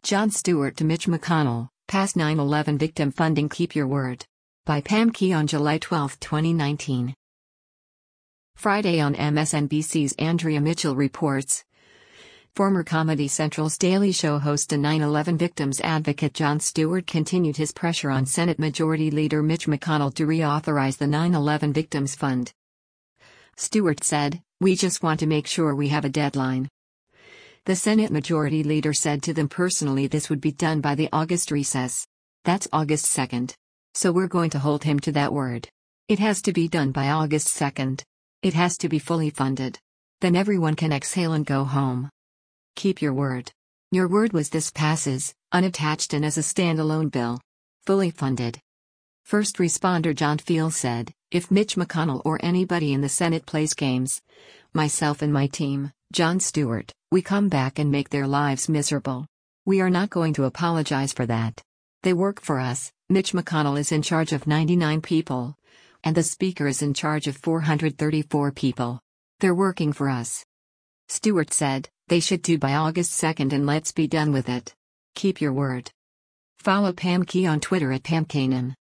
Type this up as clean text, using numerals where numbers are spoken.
Jon Stewart to Mitch McConnell, Pass 9/11 Victim Funding Keep Your Word. By Pam Key on July 12, 2019. Friday on MSNBC's Andrea Mitchell reports. Former Comedy Central's Daily Show host and 9/11 victims advocate Jon Stewart continued his pressure on Senate Majority Leader Mitch McConnell to reauthorize the 9/11 Victims Fund. Stewart said, "We just want to make sure we have a deadline." The Senate Majority Leader said to them personally this would be done by the August recess. That's August 2nd. So we're going to hold him to that word. It has to be done by August 2nd. It has to be fully funded. Then everyone can exhale and go home. Keep your word. Your word was this passes, unattached and as a standalone bill. Fully funded. First responder John Field said, "If Mitch McConnell or anybody in the Senate plays games, myself and my team, Jon Stewart, we come back and make their lives miserable. We are not going to apologize for that. They work for us. Mitch McConnell is in charge of 99 people. And the Speaker is in charge of 434 people. They're working for us." Stewart said, "They should do by August 2nd and let's be done with it. Keep your word." Follow Pam Key on Twitter at PamKanan.